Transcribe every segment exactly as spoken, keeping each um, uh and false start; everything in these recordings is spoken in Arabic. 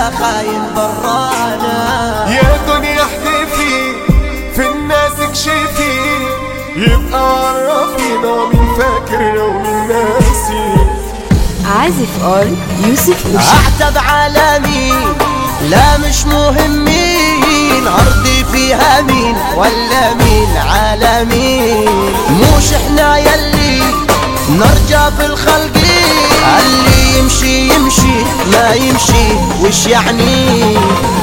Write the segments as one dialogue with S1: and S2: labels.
S1: يا خاين برانا.
S2: يا دنيا احتفي في الناس اكشفي، يبقى عرفينا مين فاكر ومين ناسي.
S3: عازف اول يوسف وشا.
S1: اعتب على مين؟ لا مش مهمين، ارضي فيها مين ولا مين على مين؟ موش احنا يلي نرجع في الخلق، اللي يمشي يمشي ما يمشي وش يعني؟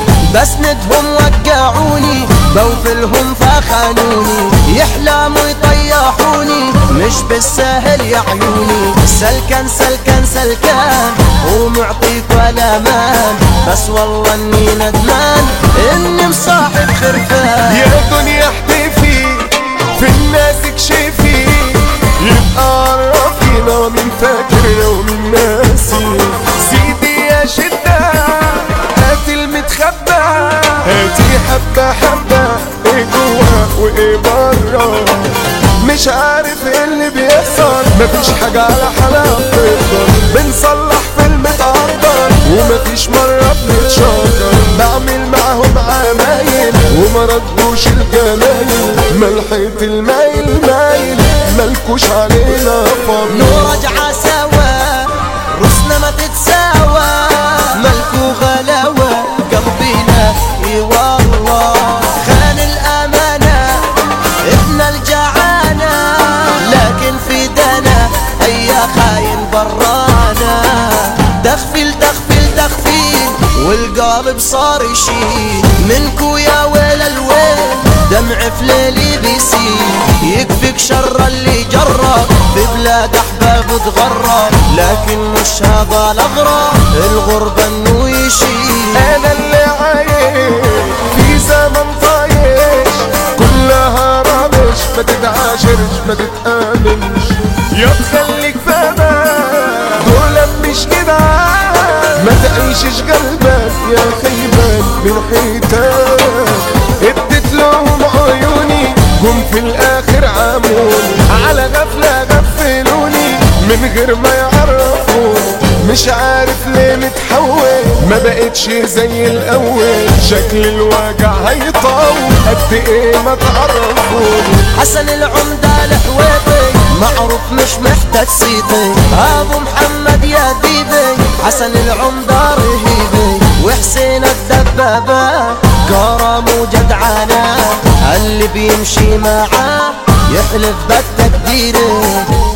S1: بسندهم وقعوني بوفلهم فخانوني، يحلموا يطيحوني مش بالسهل يا عيوني. سلكان سلكان سلكان ومعطيك ولا مان، بس والله اني ندمان اني مصاحب خرفان.
S2: يا دنيا احتفي في الناس اكشفي، يبقى عرفينا مين فاكر ومين ناسي. سيدي يا شدة هات المتخبى، هاتي حبة حبة ايه جوا وايه برا. مش عارف ايه اللي بيحصل، مفيش حاجة على حالها بتفضل. بنصلح في المتعطل ومفيش مرة بنتشاطر. بعمل معهم عمايل وما ردوش الجمايل، ملحقة المايل مايل ملكوش علينا فضل.
S1: نرجع سوا رسنا ما تتساوى، ملكو غلاوة قلبينا اي والله. خان الامانة ابن الجعانة، لكن في دنا هيا خاين برانا. تخفيل تخفيل تخفيل والقلب صار يشيل منكو يا ويل الويل، دمع في ليلي بيسيل. يكفيك شر اللي جرب ببلاد احباب تغرب، لكن مش هذا الاغرب الغربة انه يشيل.
S2: انا اللي عايش في زمن طايش، كلها رابش ما تتعاشرش ما تتآمنش. يا تخليك فاهمان دول مش كده، ما تعيشش قلبك يا خيبان من حيتك. اديت لهم عيوني هم في الاخر عاموني، على غفلة غفلوني من غير ما يعرفوني. مش عارف ليه متحول ما بقتش زي الاول، شكل الوجع هيطول قد ايه ما تعرفوني.
S1: حسن العمدة الحويطي معروف مش محتاج صيتي، ابو محمد يا ديبي حسن العمدة رهيبي. وحسين الدبابة كرم وجدعانة، اللي بيمشي معاه يحلف بالتقدير.